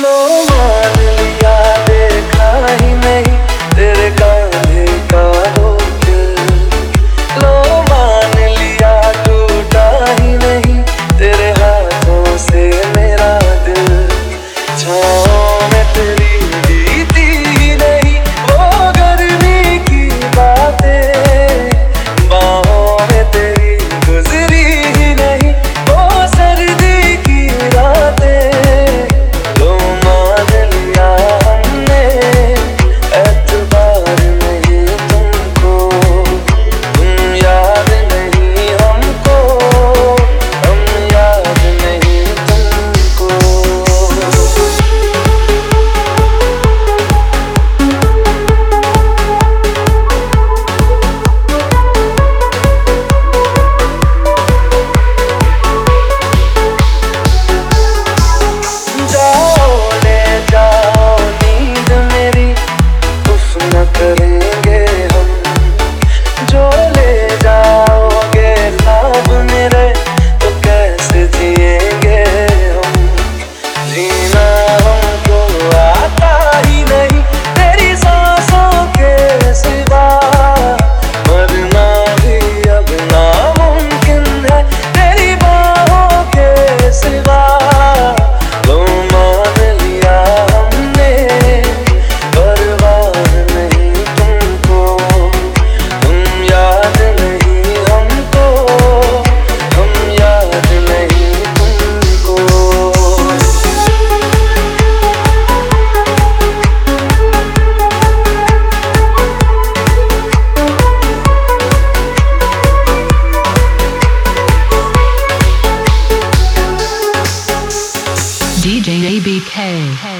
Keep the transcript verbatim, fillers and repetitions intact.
लो मान लिया देखा ही नहीं तेरे कांधे का वो दिल, लो मान लिया टूटा ही नहीं तेरे हाथों से मेरा दिल। छाँव में तेरी बीती ही नहीं वो गर्मी की बातें, बाहों में तेरी गुजरी ही नहीं वो सर्दी की रातें। लो मान लिया हमने एतबार नहीं तुमको, तुम याद नहीं हमको, हम याद नहीं तुमको। जाओ ले जाओ नींद मेरी, उफ न करेंगे हम, जो ले जाओगे ख्वाब मेरे तो कैसे जिएंगे हम। जीना हमको आता ही नहीं तेरी सांसों के सिवा, मरना भी अब नामुमकिन है तेरी बाहों के सिवा। लो मान लिया हमने परवाह नहीं तुमको, तुम याद नहीं हमको, हम याद नहीं तुमको। D J A B K